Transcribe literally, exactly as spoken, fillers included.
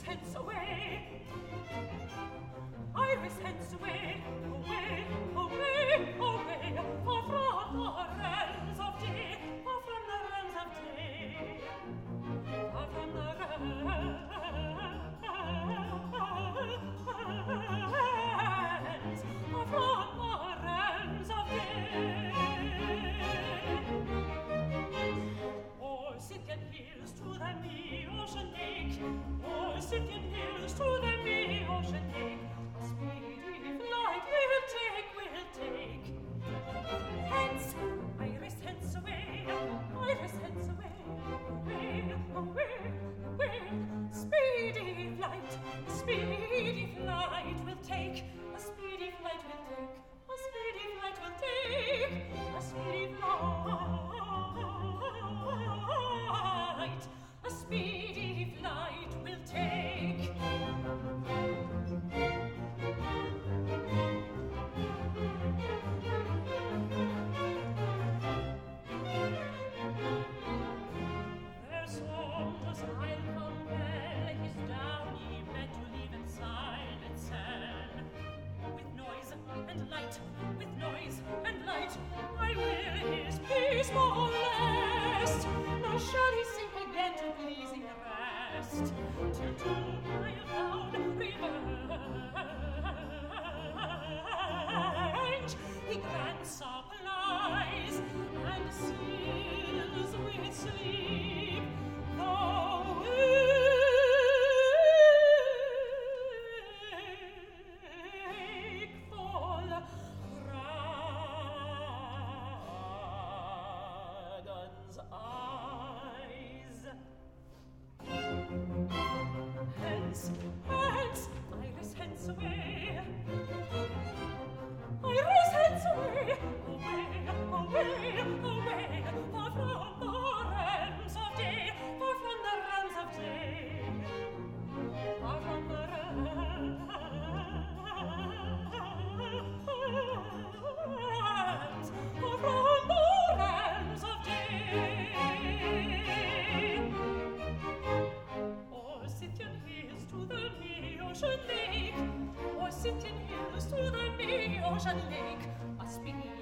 hence away. Iris hence away, away, away, away, far from the realms of day, far from the realms of day, far from the realms, far from the realms of day. O'er Scythian hills to the me-ocean lake, o'er Scythian hills to the me-ocean lake, a speedy flight we'll take, we'll take. Hence, Iris, hence away, Iris, hence away, away, away, away. Speedy flight, speedy flight we'll take, a speedy flight we'll take, a speedy flight we'll take, a speedy flight, a speedy flight we'll take. Their songs I'll compel his downy bed to leave in silent cell. With noise and light, with noise and light, I will his peace molest, nor shall he sink again to pleasing rest, till to my avowed revenge he grants supplies and seals with sleep the wakeful dragon's eyes. Hence, hence, Iris, hence away. Iris, hence away, away, away, away, far from the realms of day, far from the realms of day, far from the realms, far from the realms of day. O'er Scythian hills to the me-ocean lake, o'er Scythian hills to the me-ocean lake, a speedy